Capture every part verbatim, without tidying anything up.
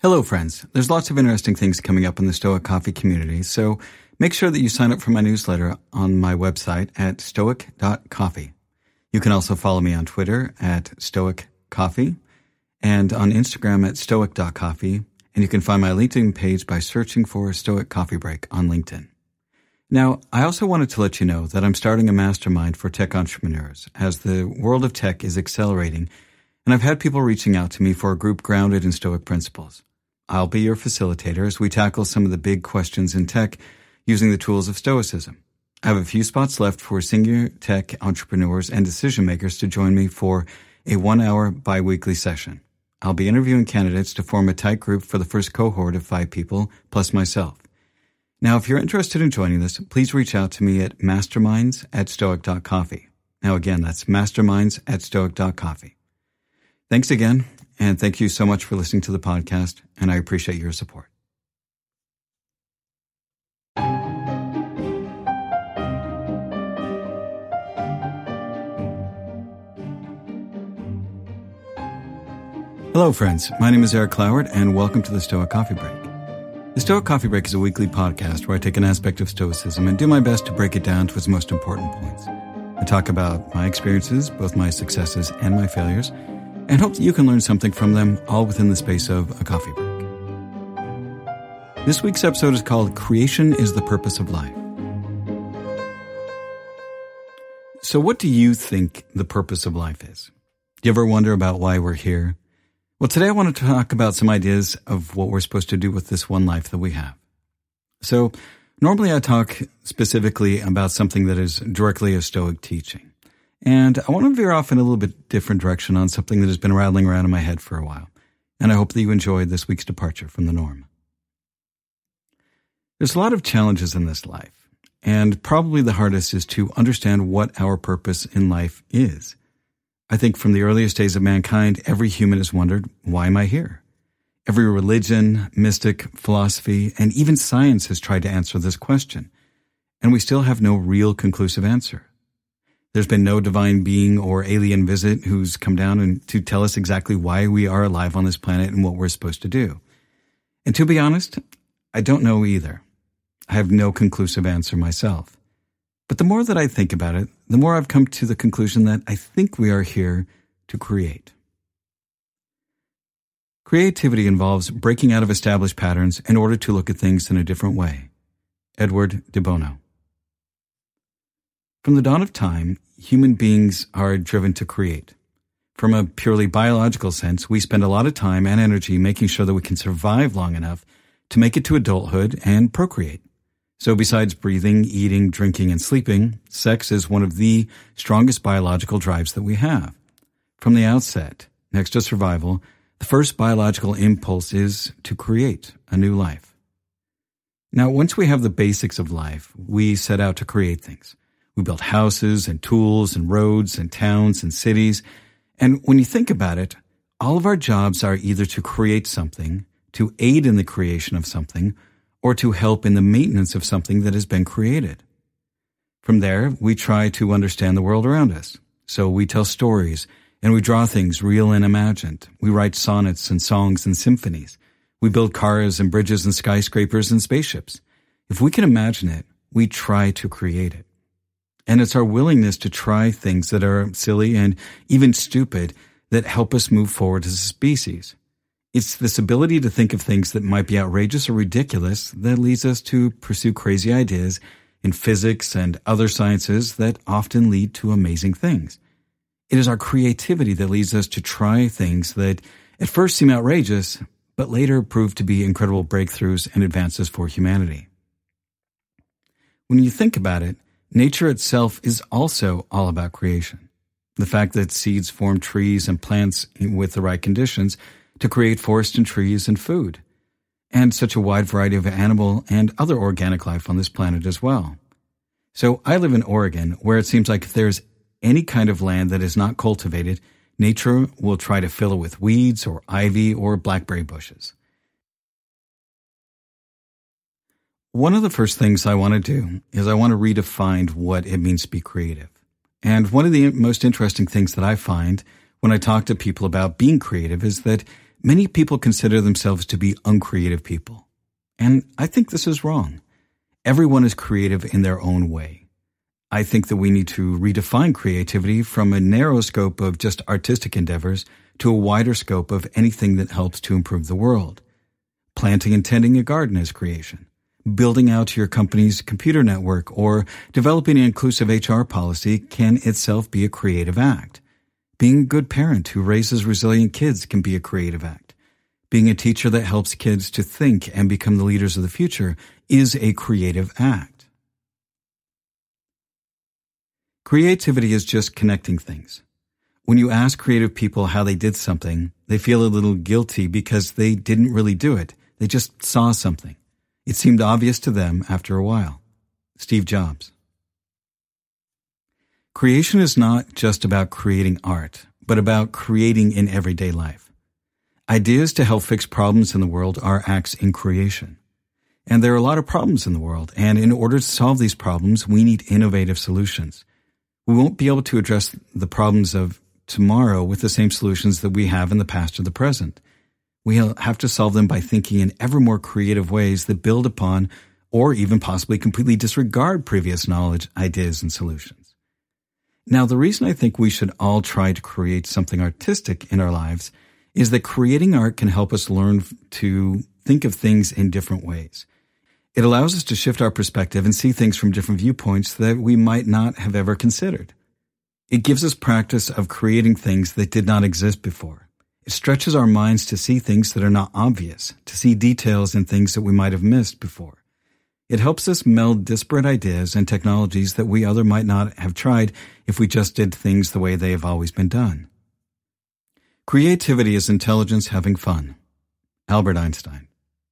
Hello, friends. There's lots of interesting things coming up in the Stoic Coffee community, so make sure that you sign up for my newsletter on my website at stoic dot coffee. You can also follow me on Twitter at stoic coffee and on Instagram at stoic dot coffee, and you can find my LinkedIn page by searching for Stoic Coffee Break on LinkedIn. Now, I also wanted to let you know that I'm starting a mastermind for tech entrepreneurs as the world of tech is accelerating, and I've had people reaching out to me for a group grounded in Stoic principles. I'll be your facilitator as we tackle some of the big questions in tech using the tools of Stoicism. I have a few spots left for senior tech entrepreneurs and decision makers to join me for a one-hour bi-weekly session. I'll be interviewing candidates to form a tight group for the first cohort of five people, plus myself. Now, if you're interested in joining this, please reach out to me at masterminds at stoic dot coffee. Now, again, that's masterminds at stoic dot coffee. Thanks again, and thank you so much for listening to the podcast, and I appreciate your support. Hello, friends. My name is Eric Cloward, and welcome to the Stoic Coffee Break. The Stoic Coffee Break is a weekly podcast where I take an aspect of Stoicism and do my best to break it down to its most important points. I talk about my experiences, both my successes and my failures, and hope that you can learn something from them, all within the space of a coffee break. This week's episode is called Creation is the Purpose of Life. So what do you think the purpose of life is? Do you ever wonder about why we're here? Well, today I want to talk about some ideas of what we're supposed to do with this one life that we have. So normally I talk specifically about something that is directly a Stoic teaching. And I want to veer off in a little bit different direction on something that has been rattling around in my head for a while. And I hope that you enjoyed this week's departure from the norm. There's a lot of challenges in this life, and probably the hardest is to understand what our purpose in life is. I think from the earliest days of mankind, every human has wondered, why am I here? Every religion, mystic, philosophy, and even science has tried to answer this question, and we still have no real conclusive answer. There's been no divine being or alien visit who's come down and to tell us exactly why we are alive on this planet and what we're supposed to do. And to be honest, I don't know either. I have no conclusive answer myself. But the more that I think about it, the more I've come to the conclusion that I think we are here to create. Creativity involves breaking out of established patterns in order to look at things in a different way. Edward de Bono. From the dawn of time, human beings are driven to create. From a purely biological sense, we spend a lot of time and energy making sure that we can survive long enough to make it to adulthood and procreate. So besides breathing, eating, drinking, and sleeping, sex is one of the strongest biological drives that we have. From the outset, next to survival, the first biological impulse is to create a new life. Now, once we have the basics of life, we set out to create things. We built houses and tools and roads and towns and cities. And when you think about it, all of our jobs are either to create something, to aid in the creation of something, or to help in the maintenance of something that has been created. From there, we try to understand the world around us. So we tell stories, and we draw things real and imagined. We write sonnets and songs and symphonies. We build cars and bridges and skyscrapers and spaceships. If we can imagine it, we try to create it. And it's our willingness to try things that are silly and even stupid that help us move forward as a species. It's this ability to think of things that might be outrageous or ridiculous that leads us to pursue crazy ideas in physics and other sciences that often lead to amazing things. It is our creativity that leads us to try things that at first seem outrageous, but later prove to be incredible breakthroughs and advances for humanity. When you think about it, nature itself is also all about creation. The fact that seeds form trees and plants with the right conditions to create forests and trees and food, and such a wide variety of animal and other organic life on this planet as well. So I live in Oregon, where it seems like if there's any kind of land that is not cultivated, nature will try to fill it with weeds or ivy or blackberry bushes. One of the first things I want to do is I want to redefine what it means to be creative. And one of the most interesting things that I find when I talk to people about being creative is that Many people consider themselves to be uncreative people, and I think this is wrong. Everyone is creative in their own way. I think that we need to redefine creativity from a narrow scope of just artistic endeavors to a wider scope of anything that helps to improve the world. Planting and tending a garden is creation. Building out your company's computer network or developing an inclusive H R policy can itself be a creative act. Being a good parent who raises resilient kids can be a creative act. Being a teacher that helps kids to think and become the leaders of the future is a creative act. Creativity is just connecting things. When you ask creative people how they did something, they feel a little guilty because they didn't really do it. They just saw something. It seemed obvious to them after a while. Steve Jobs. Creation is not just about creating art, but about creating in everyday life. Ideas to help fix problems in the world are acts in creation. And there are a lot of problems in the world, and in order to solve these problems, we need innovative solutions. We won't be able to address the problems of tomorrow with the same solutions that we have in the past or the present. We'll have to solve them by thinking in ever more creative ways that build upon or even possibly completely disregard previous knowledge, ideas, and solutions. Now, the reason I think we should all try to create something artistic in our lives is that creating art can help us learn to think of things in different ways. It allows us to shift our perspective and see things from different viewpoints that we might not have ever considered. It gives us practice of creating things that did not exist before. It stretches our minds to see things that are not obvious, to see details in things that we might have missed before. It helps us meld disparate ideas and technologies that we other might not have tried if we just did things the way they have always been done. Creativity is intelligence having fun. Albert Einstein.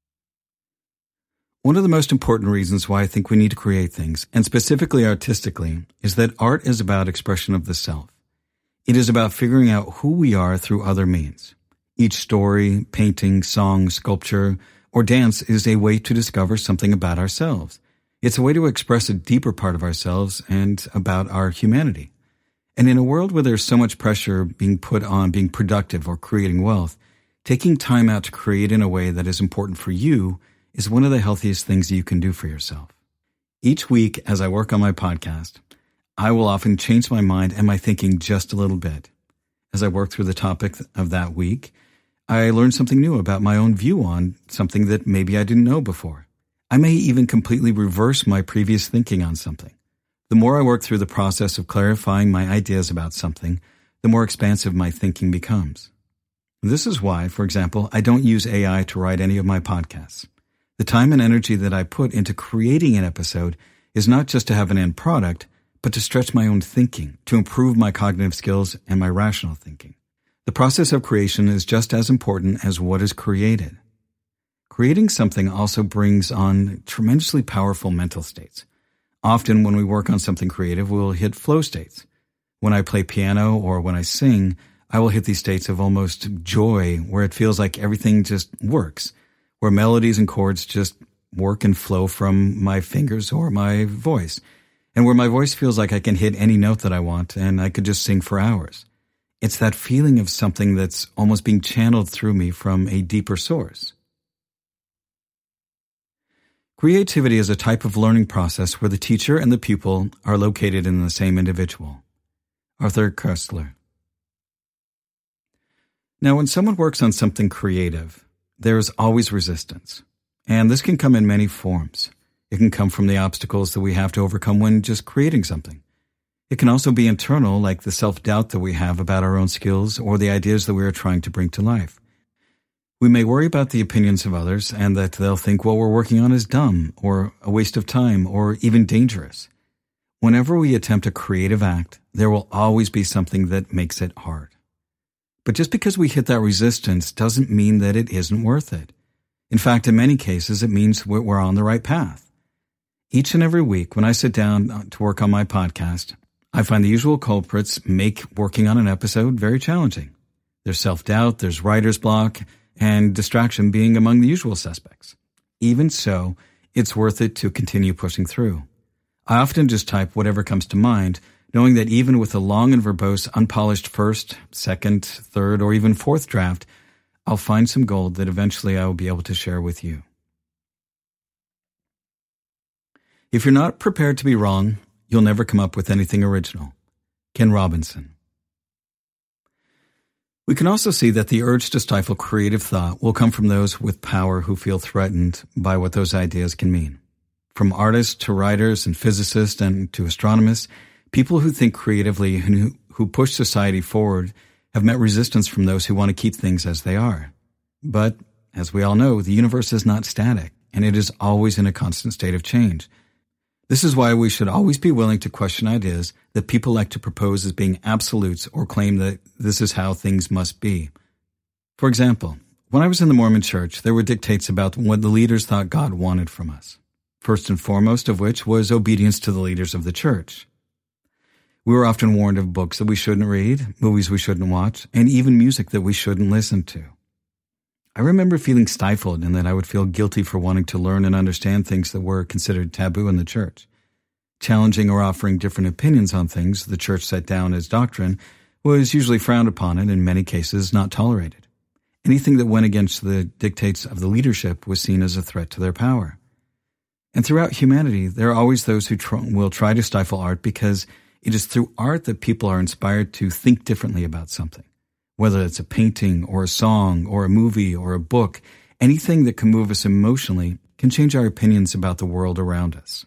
One of the most important reasons why I think we need to create things, and specifically artistically, is that art is about expression of the self. It is about figuring out who we are through other means. Each story, painting, song, sculpture, or dance is a way to discover something about ourselves. It's a way to express a deeper part of ourselves and about our humanity. And in a world where there's so much pressure being put on being productive or creating wealth, taking time out to create in a way that is important for you is one of the healthiest things you can do for yourself. Each week, as I work on my podcast, I will often change my mind and my thinking just a little bit. As I work through the topic of that week, I learn something new about my own view on something that maybe I didn't know before. I may even completely reverse my previous thinking on something. The more I work through the process of clarifying my ideas about something, the more expansive my thinking becomes. This is why, for example, I don't use A I to write any of my podcasts. The time and energy that I put into creating an episode is not just to have an end product, but to stretch my own thinking, to improve my cognitive skills and my rational thinking. The process of creation is just as important as what is created. Creating something also brings on tremendously powerful mental states. Often when we work on something creative, we will hit flow states. When I play piano or when I sing, I will hit these states of almost joy where it feels like everything just works, where melodies and chords just work and flow from my fingers or my voice, and where my voice feels like I can hit any note that I want and I could just sing for hours. It's that feeling of something that's almost being channeled through me from a deeper source. Creativity is a type of learning process where the teacher and the pupil are located in the same individual. Arthur Koestler. Now, when someone works on something creative, there is always resistance, and this can come in many forms. It can come from the obstacles that we have to overcome when just creating something. It can also be internal, like the self-doubt that we have about our own skills or the ideas that we are trying to bring to life. We may worry about the opinions of others and that they'll think what we're working on is dumb or a waste of time or even dangerous. Whenever we attempt a creative act, there will always be something that makes it hard. But just because we hit that resistance doesn't mean that it isn't worth it. In fact, in many cases, it means we're on the right path. Each and every week, when I sit down to work on my podcast, I find the usual culprits make working on an episode very challenging. There's self-doubt, there's writer's block, and distraction being among the usual suspects. Even so, it's worth it to continue pushing through. I often just type whatever comes to mind, knowing that even with a long and verbose, unpolished first, second, third, or even fourth draft, I'll find some gold that eventually I will be able to share with you. If you're not prepared to be wrong, you'll never come up with anything original. Ken Robinson. We can also see that the urge to stifle creative thought will come from those with power who feel threatened by what those ideas can mean. From artists to writers and physicists and to astronomers, people who think creatively and who, who push society forward have met resistance from those who want to keep things as they are. But, as we all know, the universe is not static, and it is always in a constant state of change. This is why we should always be willing to question ideas that people like to propose as being absolutes or claim that this is how things must be. For example, when I was in the Mormon Church, there were dictates about what the leaders thought God wanted from us. First and foremost of which was obedience to the leaders of the church. We were often warned of books that we shouldn't read, movies we shouldn't watch, and even music that we shouldn't listen to. I remember feeling stifled and that I would feel guilty for wanting to learn and understand things that were considered taboo in the church. Challenging or offering different opinions on things the church set down as doctrine was usually frowned upon and in many cases not tolerated. Anything that went against the dictates of the leadership was seen as a threat to their power. And throughout humanity, there are always those who tr- will try to stifle art because it is through art that people are inspired to think differently about something. Whether it's a painting or a song or a movie or a book, anything that can move us emotionally can change our opinions about the world around us.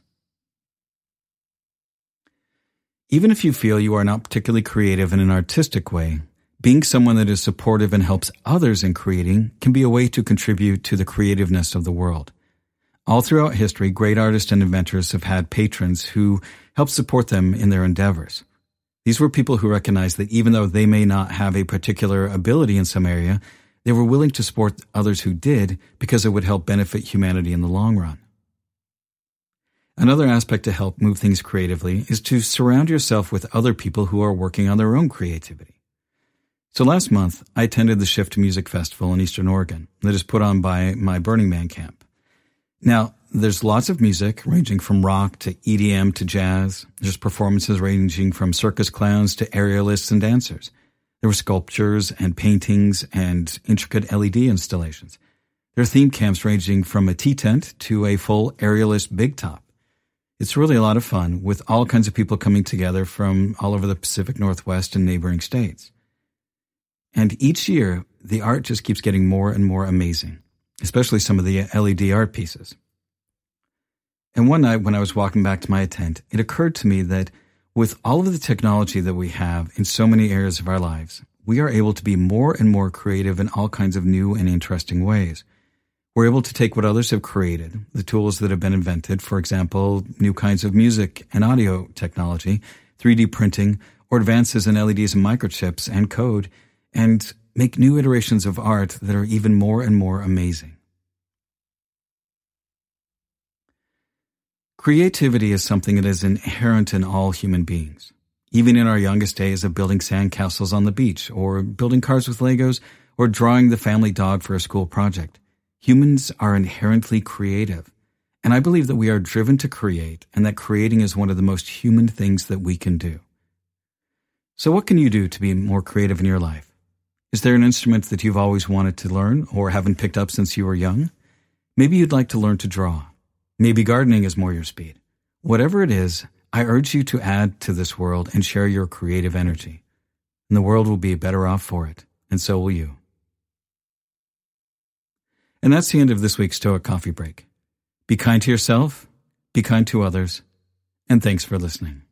Even if you feel you are not particularly creative in an artistic way, being someone that is supportive and helps others in creating can be a way to contribute to the creativeness of the world. All throughout history, great artists and inventors have had patrons who helped support them in their endeavors. These were people who recognized that even though they may not have a particular ability in some area, they were willing to support others who did because it would help benefit humanity in the long run. Another aspect to help move things creatively is to surround yourself with other people who are working on their own creativity. So last month, I attended the Shift Music Festival in Eastern Oregon that is put on by my Burning Man camp. Now, there's lots of music ranging from rock to E D M to jazz. There's performances ranging from circus clowns to aerialists and dancers. There were sculptures and paintings and intricate L E D installations. There are theme camps ranging from a tea tent to a full aerialist big top. It's really a lot of fun with all kinds of people coming together from all over the Pacific Northwest and neighboring states. And each year, the art just keeps getting more and more amazing, especially some of the L E D art pieces. And one night when I was walking back to my tent, it occurred to me that with all of the technology that we have in so many areas of our lives, we are able to be more and more creative in all kinds of new and interesting ways. We're able to take what others have created, the tools that have been invented, for example, new kinds of music and audio technology, three D printing, or advances in L E Ds and microchips and code, and make new iterations of art that are even more and more amazing. Creativity is something that is inherent in all human beings. Even in our youngest days of building sandcastles on the beach, or building cars with Legos, or drawing the family dog for a school project, humans are inherently creative. And I believe that we are driven to create, and that creating is one of the most human things that we can do. So what can you do to be more creative in your life? Is there an instrument that you've always wanted to learn or haven't picked up since you were young? Maybe you'd like to learn to draw. Maybe gardening is more your speed. Whatever it is, I urge you to add to this world and share your creative energy. And the world will be better off for it, and so will you. And that's the end of this week's Stoic Coffee Break. Be kind to yourself, be kind to others, and thanks for listening.